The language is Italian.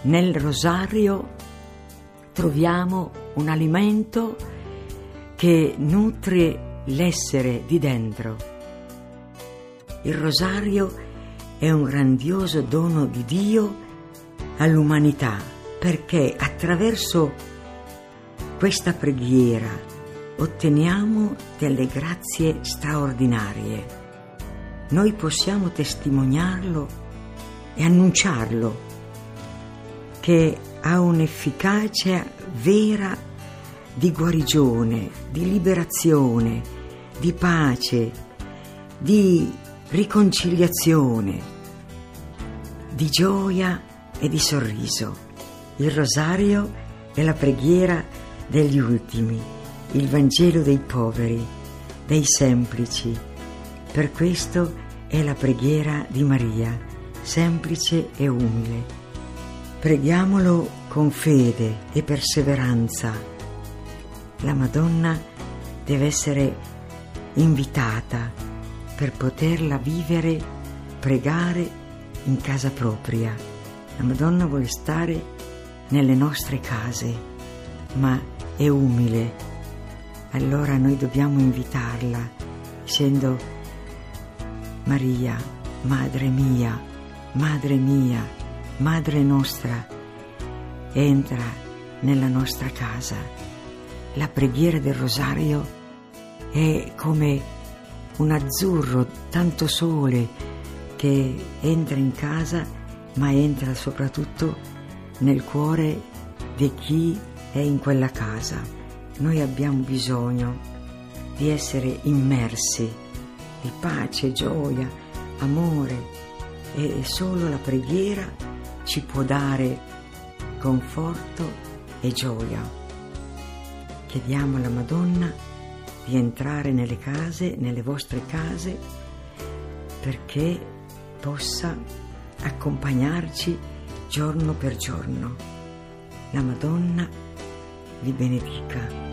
Nel rosario troviamo un alimento che nutre l'essere di dentro. Il rosario è un grandioso dono di Dio all'umanità, perché attraverso questa preghiera otteniamo delle grazie straordinarie. Noi possiamo testimoniarlo e annunciarlo, che ha un'efficacia vera di guarigione, di liberazione, di pace, di riconciliazione, di gioia e di sorriso. Il rosario è la preghiera degli ultimi, il Vangelo dei poveri, dei semplici. Per questo è la preghiera di Maria, semplice e umile. Preghiamolo con fede e perseveranza. La Madonna deve essere invitata per poterla vivere, pregare in casa propria. La Madonna vuole stare nelle nostre case, ma è umile. Allora noi dobbiamo invitarla dicendo: Maria, Madre mia, Madre nostra, entra nella nostra casa. La preghiera del rosario è come un azzurro, tanto sole che entra in casa, ma entra soprattutto nel cuore di chi è in quella casa. Noi abbiamo bisogno di essere immersi di pace, gioia, amore, e solo la preghiera ci può dare conforto e gioia. Chiediamo alla Madonna di entrare nelle case, nelle vostre case, perché possa accompagnarci giorno per giorno. La Madonna vi benedica.